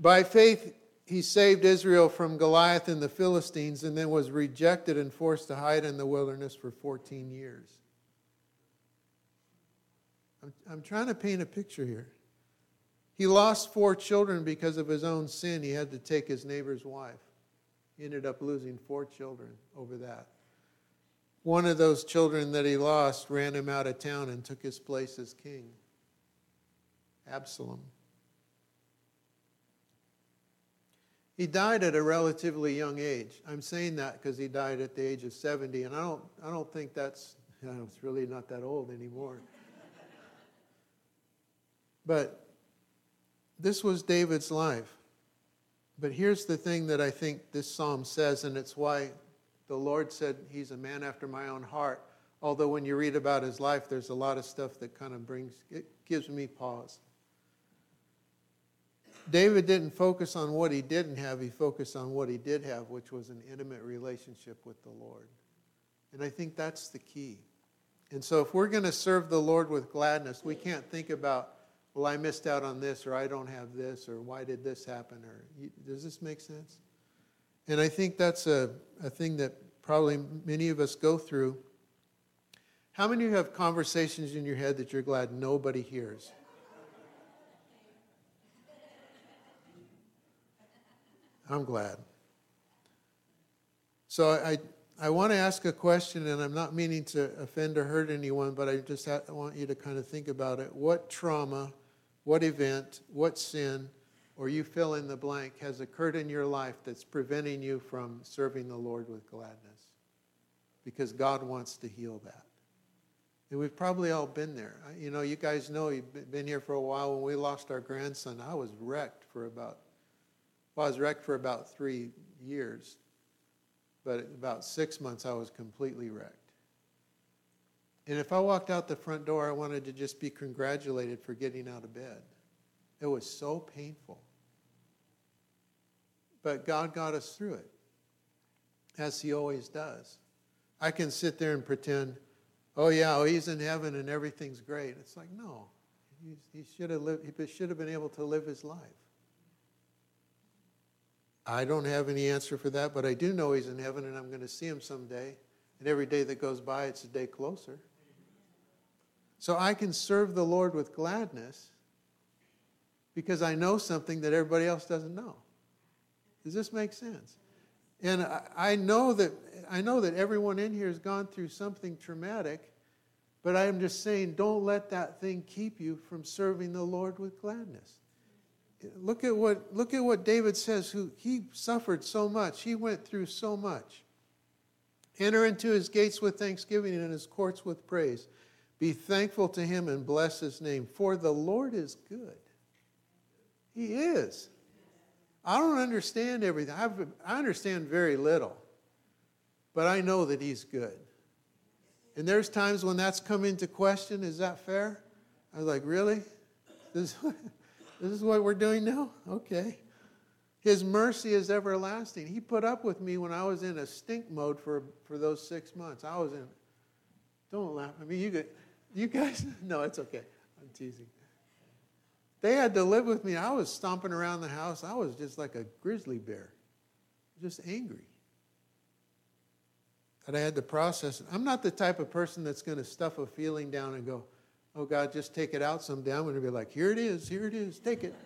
By faith, he saved Israel from Goliath and the Philistines, and then was rejected and forced to hide in the wilderness for 14 years. I'm trying to paint a picture here. He lost 4 children because of his own sin. He had to take his neighbor's wife. He ended up losing 4 children over that. One of those children that he lost ran him out of town and took his place as king. Absalom. He died at a relatively young age. I'm saying that because he died at the age of 70, and I don't think it's really not that old anymore. But this was David's life. But here's the thing that I think this psalm says, and it's why the Lord said he's a man after my own heart. Although when you read about his life, there's a lot of stuff that kind of gives me pause. David didn't focus on what he didn't have. He focused on what he did have, which was an intimate relationship with the Lord. And I think that's the key. And so if we're going to serve the Lord with gladness, we can't think about, well, I missed out on this, or I don't have this, or why did this happen? Or does this make sense? And I think that's a thing that probably many of us go through. How many of you have conversations in your head that you're glad nobody hears? I'm glad. So I want to ask a question, and I'm not meaning to offend or hurt anyone, but I want you to kind of think about it. What trauma, what event, what sin, or you fill in the blank, has occurred in your life that's preventing you from serving the Lord with gladness? Because God wants to heal that. And we've probably all been there. You know, you guys know, you've been here for a while. When we lost our grandson, I was wrecked for about 3 years. But about 6 months, I was completely wrecked. And if I walked out the front door, I wanted to just be congratulated for getting out of bed. It was so painful. But God got us through it, as he always does. I can sit there and pretend, he's in heaven and everything's great. It's like, no. He should have been able to live his life. I don't have any answer for that, but I do know he's in heaven and I'm going to see him someday. And every day that goes by, it's a day closer. So I can serve the Lord with gladness because I know something that everybody else doesn't know. Does this make sense? And I know that everyone in here has gone through something traumatic, but I am just saying, don't let that thing keep you from serving the Lord with gladness. Look at what David says. He suffered so much. He went through so much. Enter into his gates with thanksgiving and his courts with praise. Be thankful to him and bless his name. For the Lord is good. He is. I don't understand everything. I understand very little. But I know that he's good. And there's times when that's come into question. Is that fair? I was like, really? This is what we're doing now? Okay. His mercy is everlasting. He put up with me when I was in a stink mode for those 6 months. Don't laugh at me. You guys, no, it's okay. I'm teasing. They had to live with me. I was stomping around the house. I was just like a grizzly bear, just angry. And I had to process it. I'm not the type of person that's going to stuff a feeling down and go, oh, God, just take it out someday. I'm going to be like, here it is, take it.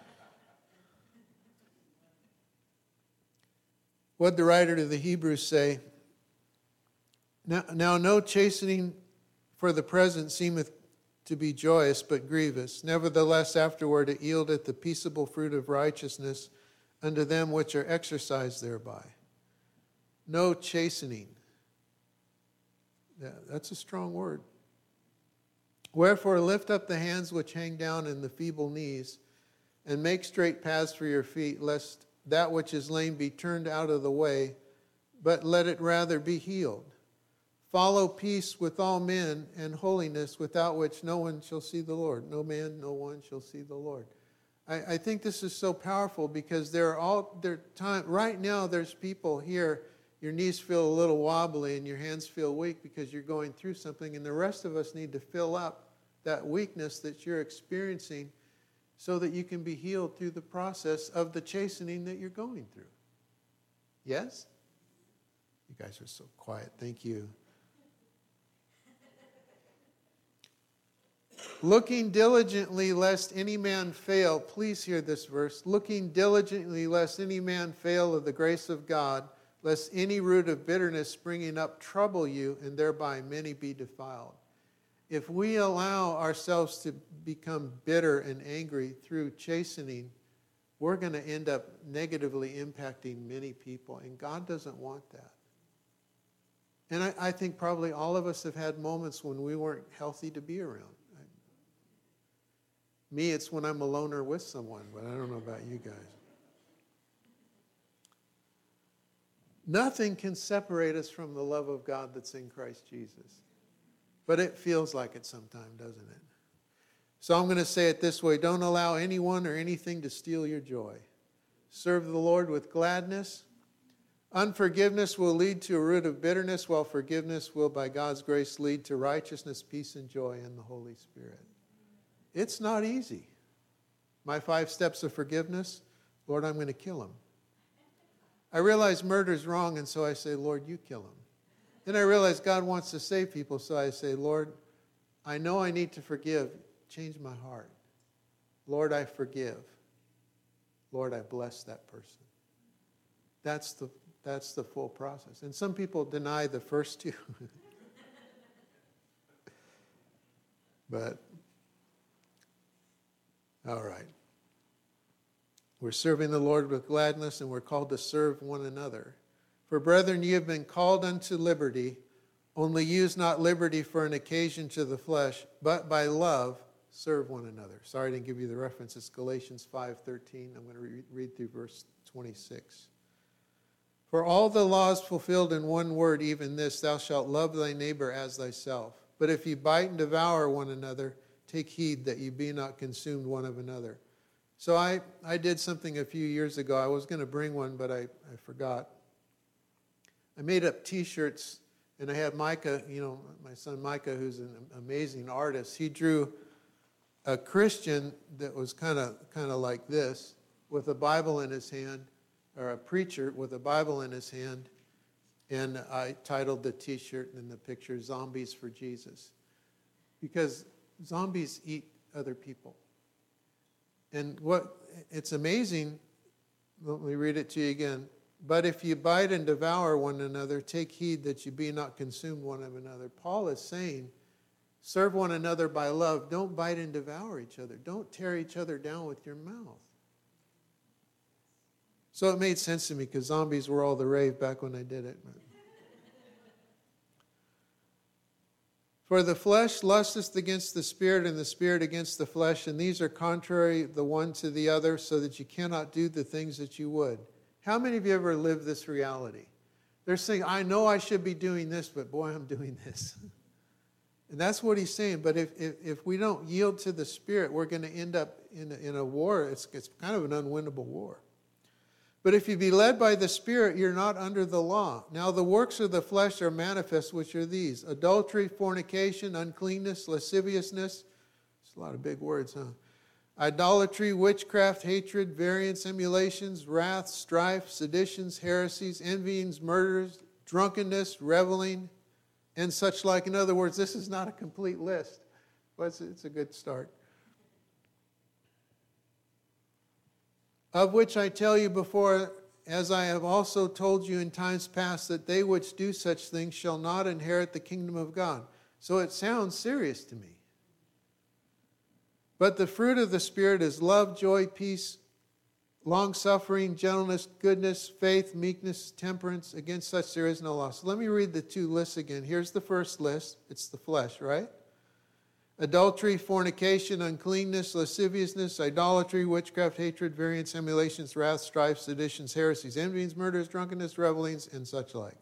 What the writer to the Hebrews say, now no chastening for the present seemeth to be joyous, but grievous. Nevertheless, afterward it yieldeth the peaceable fruit of righteousness unto them which are exercised thereby. No chastening. Yeah, that's a strong word. Wherefore lift up the hands which hang down and the feeble knees, and make straight paths for your feet, lest that which is lame be turned out of the way, but let it rather be healed. Follow peace with all men and holiness, without which no one shall see the Lord. No man, no one shall see the Lord. I think this is so powerful because right now there's people here, your knees feel a little wobbly and your hands feel weak because you're going through something, and the rest of us need to fill up that weakness that you're experiencing so that you can be healed through the process of the chastening that you're going through. Yes? You guys are so quiet. Thank you. Looking diligently lest any man fail. Please hear this verse. Looking diligently lest any man fail of the grace of God, lest any root of bitterness springing up trouble you, and thereby many be defiled. If we allow ourselves to become bitter and angry through chastening, we're going to end up negatively impacting many people, and God doesn't want that. And I think probably all of us have had moments when we weren't healthy to be around. Me, it's when I'm alone or with someone, but I don't know about you guys. Nothing can separate us from the love of God that's in Christ Jesus. But it feels like it sometimes, doesn't it? So I'm going to say it this way. Don't allow anyone or anything to steal your joy. Serve the Lord with gladness. Unforgiveness will lead to a root of bitterness, while forgiveness will, by God's grace, lead to righteousness, peace, and joy in the Holy Spirit. It's not easy. My 5 steps of forgiveness, Lord, I'm going to kill him. I realize murder's wrong, and so I say, Lord, you kill him. Then I realize God wants to save people, so I say, Lord, I know I need to forgive. Change my heart. Lord, I forgive. Lord, I bless that person. That's the full process. And some people deny the first 2. But, all right. We're serving the Lord with gladness, and we're called to serve one another. For brethren, ye have been called unto liberty, only use not liberty for an occasion to the flesh, but by love serve one another. Sorry I didn't give you the reference. It's Galatians 5:13. I'm going to read through verse 26. For all the laws fulfilled in one word, even this, thou shalt love thy neighbor as thyself. But if ye bite and devour one another, take heed that ye be not consumed one of another. So I did something a few years ago. I was going to bring one, but I forgot. I made up T-shirts, and I had Micah, my son Micah, who's an amazing artist. He drew a Christian that was kind of like this, with a Bible in his hand, or a preacher with a Bible in his hand, and I titled the T-shirt and the picture, Zombies for Jesus. Because zombies eat other people. And it's amazing, let me read it to you again. But if you bite and devour one another, take heed that you be not consumed one of another. Paul is saying, serve one another by love. Don't bite and devour each other. Don't tear each other down with your mouth. So it made sense to me because zombies were all the rave back when I did it. For the flesh lusteth against the spirit, and the spirit against the flesh, and these are contrary the one to the other, so that you cannot do the things that you would. How many of you ever lived this reality? They're saying, I know I should be doing this, but boy, I'm doing this. And that's what he's saying. But if we don't yield to the Spirit, we're going to end up in a war. It's kind of an unwinnable war. But if you be led by the Spirit, you're not under the law. Now the works of the flesh are manifest, which are these: adultery, fornication, uncleanness, lasciviousness. It's a lot of big words, huh? Idolatry, witchcraft, hatred, variance, emulations, wrath, strife, seditions, heresies, envyings, murders, drunkenness, reveling, and such like. In other words, this is not a complete list, but it's a good start. Of which I tell you before, as I have also told you in times past, that they which do such things shall not inherit the kingdom of God. So it sounds serious to me. But the fruit of the Spirit is love, joy, peace, long-suffering, gentleness, goodness, faith, meekness, temperance. Against such there is no law. So let me read the 2 lists again. Here's the first list. It's the flesh, right? Adultery, fornication, uncleanness, lasciviousness, idolatry, witchcraft, hatred, variance, emulations, wrath, strife, seditions, heresies, envyings, murders, drunkenness, revelings, and such like.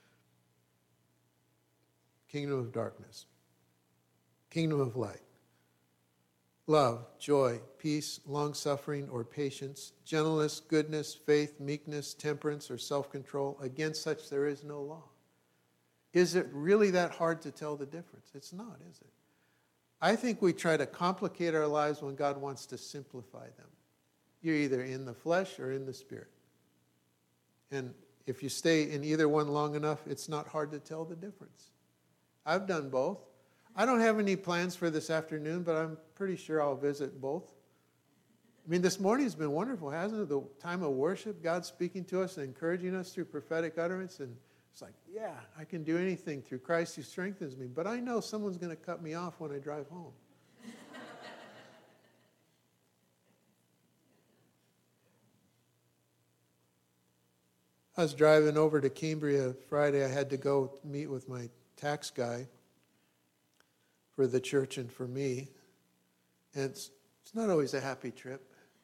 Kingdom of darkness. Kingdom of light. Love, joy, peace, long-suffering or patience, gentleness, goodness, faith, meekness, temperance, or self-control. Against such there is no law. Is it really that hard to tell the difference? It's not, is it? I think we try to complicate our lives when God wants to simplify them. You're either in the flesh or in the spirit. And if you stay in either one long enough, it's not hard to tell the difference. I've done both. I don't have any plans for this afternoon, but I'm pretty sure I'll visit both. I mean, this morning's been wonderful, hasn't it? The time of worship, God speaking to us and encouraging us through prophetic utterance. And it's like, yeah, I can do anything through Christ who strengthens me. But I know someone's going to cut me off when I drive home. I was driving over to Cambria Friday. I had to go meet with my tax guy for the church and for me. And it's not always a happy trip.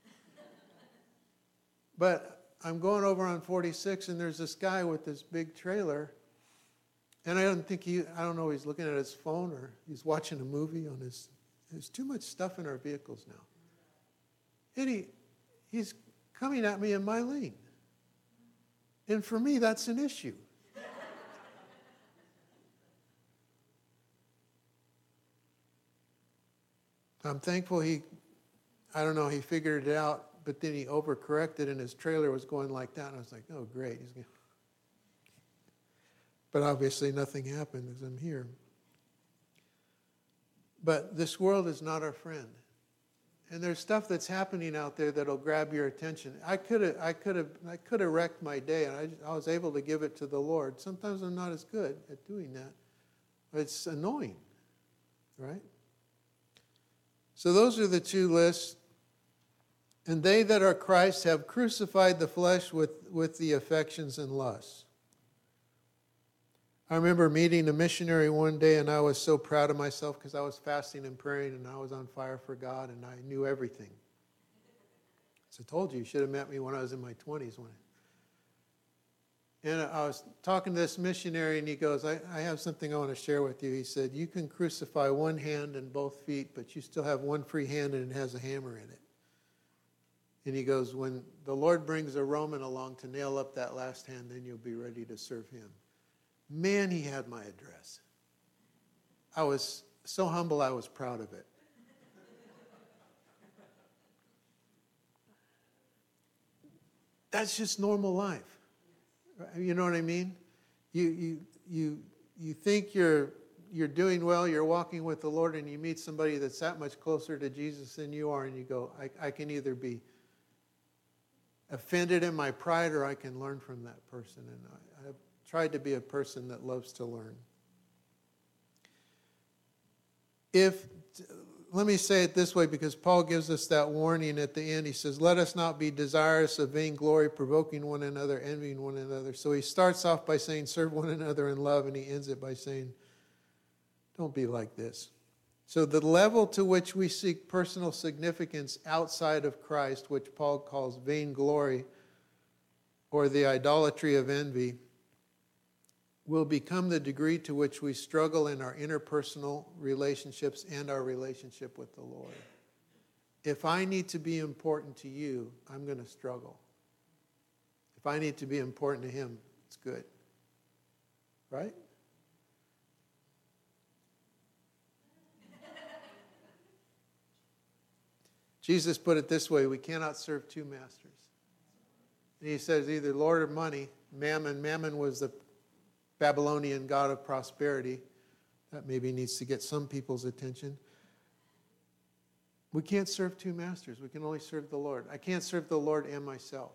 But I'm going over on 46, and there's this guy with this big trailer. And I don't know, he's looking at his phone or he's watching a movie on his. There's too much stuff in our vehicles now. And he's coming at me in my lane. And for me, that's an issue. I'm thankful he figured it out, but then he overcorrected and his trailer was going like that. And I was like, oh, great. But obviously nothing happened because I'm here. But this world is not our friend. And there's stuff that's happening out there that'll grab your attention. I could have wrecked my day, and I was able to give it to the Lord. Sometimes I'm not as good at doing that. But it's annoying, right? So those are the two lists. And they that are Christ have crucified the flesh with the affections and lusts. I remember meeting a missionary one day, and I was so proud of myself because I was fasting and praying, and I was on fire for God, and I knew everything. So I told you should have met me when I was in my 20s. And I was talking to this missionary, and he goes, I have something I want to share with you. He said, you can crucify one hand and both feet, but you still have one free hand, and it has a hammer in it. And he goes, when the Lord brings a Roman along to nail up that last hand, then you'll be ready to serve him. Man, he had my address. I was so humble, I was proud of it. That's just normal life. You know what I mean? You think you're doing well, you're walking with the Lord, and you meet somebody that's that much closer to Jesus than you are, and you go, I can either be offended in my pride or I can learn from that person. And I've tried to be a person that loves to learn. Let me say it this way, because Paul gives us that warning at the end. He says, let us not be desirous of vainglory, provoking one another, envying one another. So he starts off by saying, serve one another in love, and he ends it by saying, don't be like this. So the level to which we seek personal significance outside of Christ, which Paul calls vainglory, or the idolatry of envy, will become the degree to which we struggle in our interpersonal relationships and our relationship with the Lord. If I need to be important to you, I'm going to struggle. If I need to be important to him, it's good. Right? Jesus put it this way, we cannot serve two masters. And he says either Lord or money. Mammon. Mammon was the Babylonian god of prosperity. That maybe needs to get some people's attention. We can't serve two masters. We can only serve the Lord. I can't serve the Lord and myself.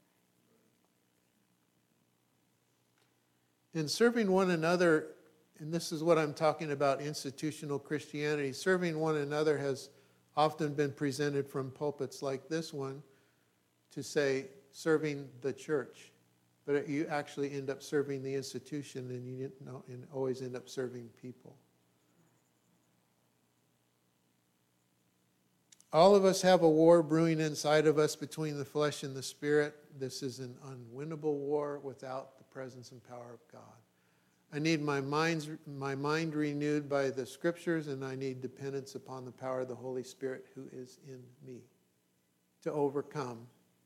In serving one another, and this is what I'm talking about, institutional Christianity, serving one another has often been presented from pulpits like this one to say serving the church. But you actually end up serving the institution, and always end up serving people. All of us have a war brewing inside of us between the flesh and the spirit. This is an unwinnable war without the presence and power of God. I need my mind renewed by the scriptures, and I need dependence upon the power of the Holy Spirit who is in me to overcome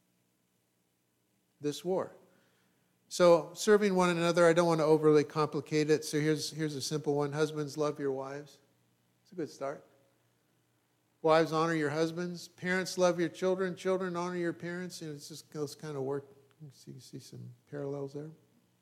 this war. So serving one another, I don't want to overly complicate it. So here's a simple one. Husbands, love your wives. It's a good start. Wives, honor your husbands. Parents, love your children. Children, honor your parents. It's just those kind of work. You see some parallels there.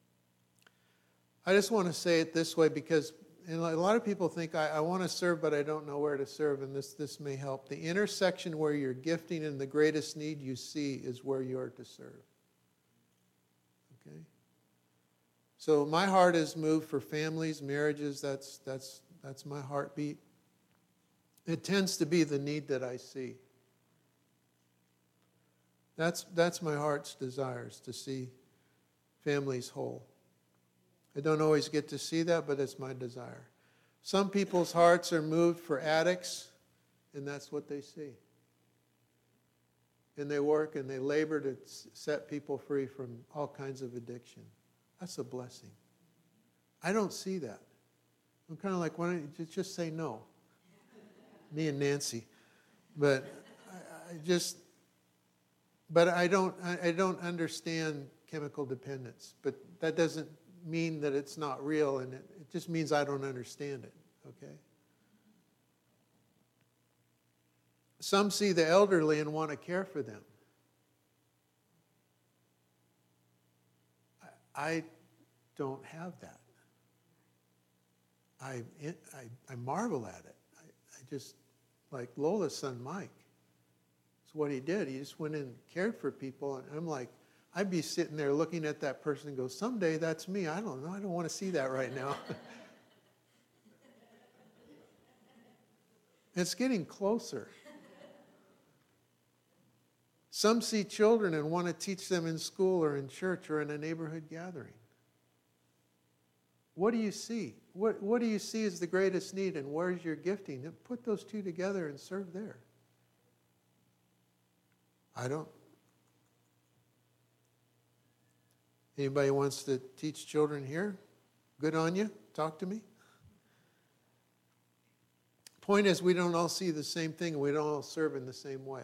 I just want to say it this way because a lot of people think, I want to serve, but I don't know where to serve, and this may help. The intersection where your gifting and the greatest need you see is where you are to serve. Okay? So my heart is moved for families, marriages. That's my heartbeat. It tends to be the need that I see. That's my heart's desires, to see families whole. I don't always get to see that, but it's my desire. Some people's hearts are moved for addicts, and that's what they see. And they work and they labor to set people free from all kinds of addiction. That's a blessing. I don't see that. I'm kind of like, why don't you just say no? Me and Nancy. But I don't understand chemical dependence. But that doesn't mean that it's not real, and it just means I don't understand it. Okay? Some see the elderly and want to care for them. I don't have that. I marvel at it. I just, like Lola's son Mike, that's what he did. He just went in and cared for people, and I'm like, I'd be sitting there looking at that person and go, someday that's me. I don't know. I don't want to see that right now. It's getting closer. Some see children and want to teach them in school or in church or in a neighborhood gathering. What do you see? What do you see as the greatest need, and where's your gifting? And put those two together and serve there. I don't. Anybody wants to teach children here? Good on you. Talk to me. Point is, we don't all see the same thing, and we don't all serve in the same way.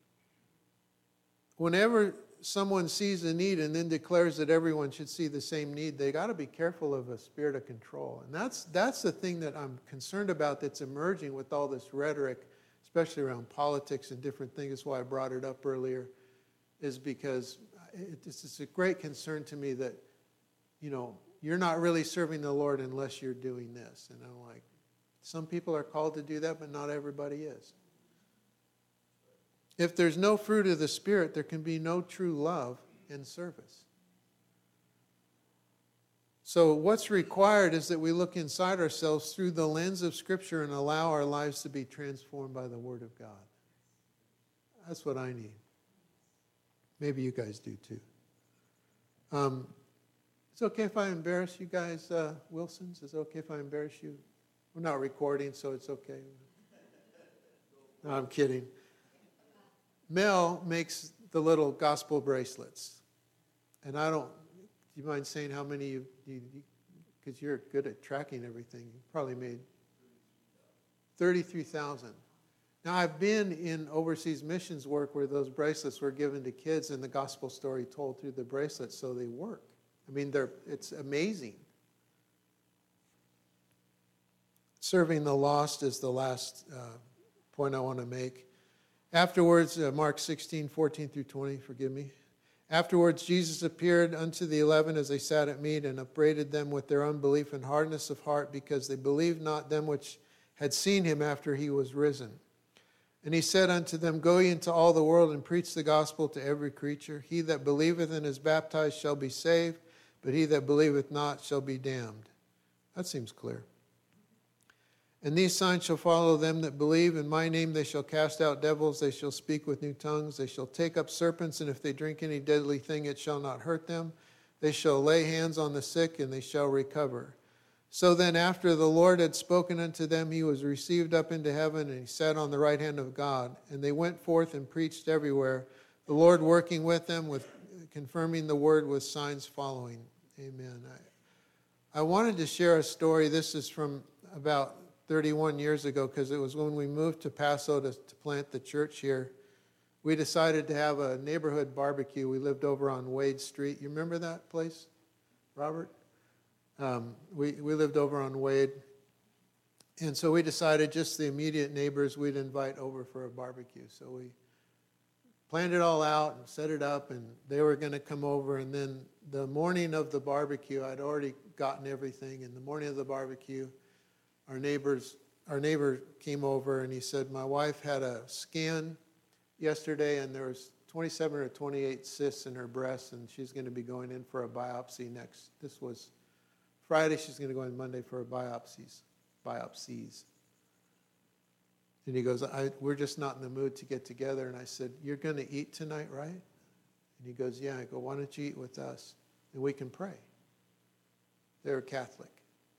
Whenever someone sees a need and then declares that everyone should see the same need, they got to be careful of a spirit of control. And that's the thing that I'm concerned about that's emerging with all this rhetoric, especially around politics and different things. That's why I brought it up earlier, is because it's a great concern to me that, you're not really serving the Lord unless you're doing this. And I'm like, some people are called to do that, but not everybody is. If there's no fruit of the Spirit, there can be no true love and service. So what's required is that we look inside ourselves through the lens of Scripture and allow our lives to be transformed by the Word of God. That's what I need. Maybe you guys do too. It's okay if I embarrass you guys, Wilsons? Is it okay if I embarrass you? We're not recording, so it's okay. No, I'm kidding. Mel makes the little gospel bracelets. And do you mind saying how many you because you're good at tracking everything. You probably made 33,000. Now, I've been in overseas missions work where those bracelets were given to kids and the gospel story told through the bracelets, so they work. I mean, it's amazing. Serving the lost is the last point I want to make. Afterwards, Mark 16, 14 through 20, forgive me. Afterwards, Jesus appeared unto the 11 as they sat at meat and upbraided them with their unbelief and hardness of heart because they believed not them which had seen him after he was risen. And he said unto them, Go ye into all the world and preach the gospel to every creature. He that believeth and is baptized shall be saved, but he that believeth not shall be damned. That seems clear. And these signs shall follow them that believe. In my name they shall cast out devils. They shall speak with new tongues. They shall take up serpents, and if they drink any deadly thing, it shall not hurt them. They shall lay hands on the sick, and they shall recover. So then, after the Lord had spoken unto them, he was received up into heaven, and he sat on the right hand of God. And they went forth and preached everywhere, the Lord working with them, with confirming the word with signs following. Amen. I wanted to share a story. This is from about 31 years ago, because it was when we moved to Paso to plant the church here. We decided to have a neighborhood barbecue. We lived over on Wade Street. You remember that place, Robert? We lived over on Wade. And so we decided just the immediate neighbors we'd invite over for a barbecue. So we planned it all out and set it up, and they were going to come over. And then the morning of the barbecue, I'd already gotten everything. And the morning of the barbecue, our neighbor came over, and he said, my wife had a scan yesterday, and there was 27 or 28 cysts in her breast, and she's going to be going in for a biopsy next. This was Friday. She's going to go in Monday for a biopsies. And he goes, we're just not in the mood to get together. And I said, you're going to eat tonight, right? And he goes, yeah. I go, why don't you eat with us? And we can pray. They're Catholic.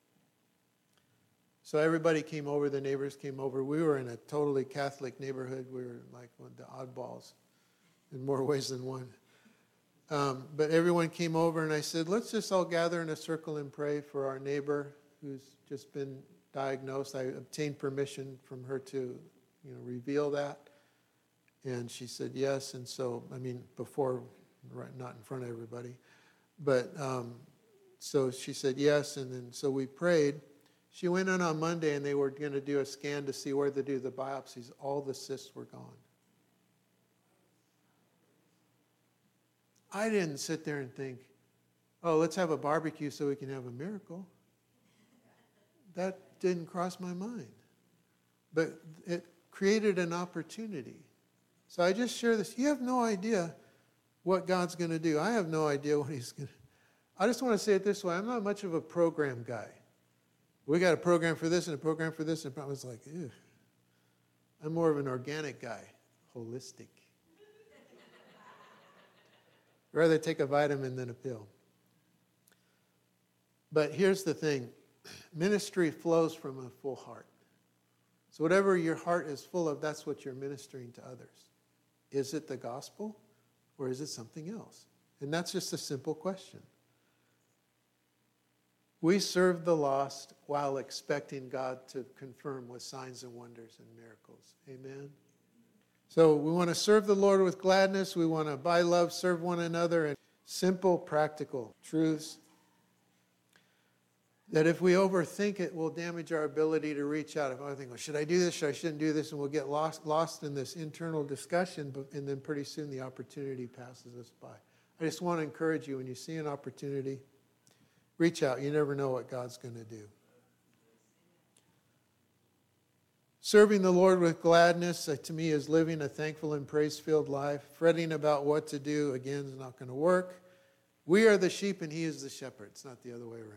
So everybody came over. The neighbors came over. We were in a totally Catholic neighborhood. We were like one of the oddballs in more ways than one. But everyone came over, and I said, let's just all gather in a circle and pray for our neighbor who's just been diagnosed. I obtained permission from her to, reveal that. And she said yes. And so, before, right, not in front of everybody. But so she said yes. And then so we prayed. She went in on Monday, and they were going to do a scan to see where to do the biopsies. All the cysts were gone. I didn't sit there and think, oh, let's have a barbecue so we can have a miracle. That didn't cross my mind. But it created an opportunity. So I just share this. You have no idea what God's going to do. I have no idea what he's going to do. I just want to say it this way. I'm not much of a program guy. We got a program for this and a program for this. And I was like, ew. I'm more of an organic guy, holistic. Rather take a vitamin than a pill. But here's the thing. Ministry flows from a full heart. So whatever your heart is full of, that's what you're ministering to others. Is it the gospel or is it something else? And that's just a simple question. We serve the lost while expecting God to confirm with signs and wonders and miracles. Amen? So we want to serve the Lord with gladness. We want to, by love, serve one another in simple, practical truths that if we overthink it, will damage our ability to reach out. If I think, well, should I do this? I shouldn't do this? And we'll get lost in this internal discussion, and then pretty soon the opportunity passes us by. I just want to encourage you, when you see an opportunity, reach out. You never know what God's going to do. Serving the Lord with gladness, to me, is living a thankful and praise-filled life. Fretting about what to do, again, is not going to work. We are the sheep and he is the shepherd. It's not the other way around.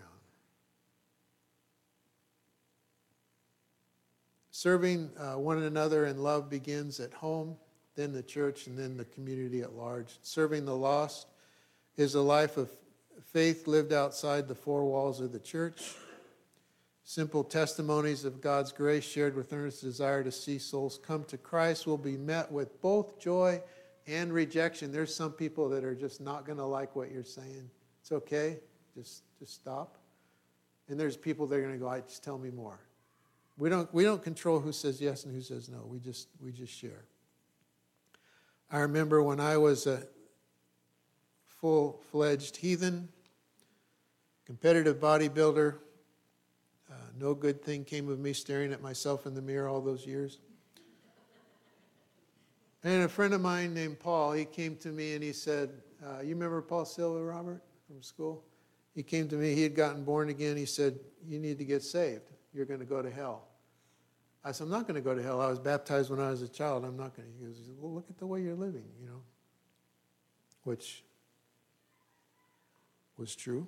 Serving one another in love begins at home, then the church, and then the community at large. Serving the lost is a life of faith lived outside the four walls of the church. Simple testimonies of God's grace shared with earnest desire to see souls come to Christ will be met with both joy and rejection. There's some people that are just not going to like what you're saying. It's okay. Just stop. And there's people that are going to go, just tell me more. We don't control who says yes and who says no. We just share. I remember when I was a full-fledged heathen, competitive bodybuilder, no good thing came of me staring at myself in the mirror all those years. And a friend of mine named Paul, he came to me and he said, you remember Paul Silva, Robert, from school? He came to me, he had gotten born again. He said, you need to get saved. You're going to go to hell. I said, I'm not going to go to hell. I was baptized when I was a child. I'm not going to. He goes, well, look at the way you're living, which was true.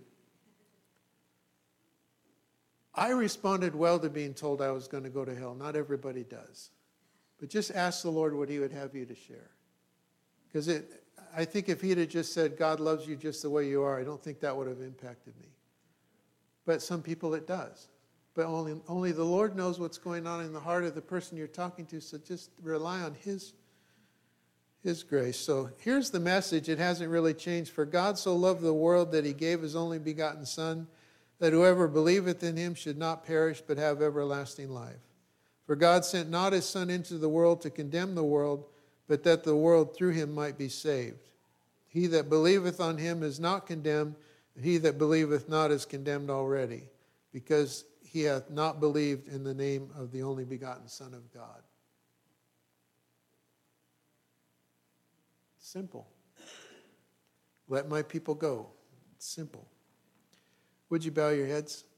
I responded well to being told I was going to go to hell. Not everybody does. But just ask the Lord what he would have you to share. Because I think if he had just said, God loves you just the way you are, I don't think that would have impacted me. But some people it does. But only the Lord knows what's going on in the heart of the person you're talking to, so just rely on his grace. So here's the message. It hasn't really changed. For God so loved the world that he gave his only begotten Son, that whoever believeth in him should not perish but have everlasting life. For God sent not his Son into the world to condemn the world, but that the world through him might be saved. He that believeth on him is not condemned, but he that believeth not is condemned already, because he hath not believed in the name of the only begotten Son of God. Simple. Let my people go. It's simple. Would you bow your heads?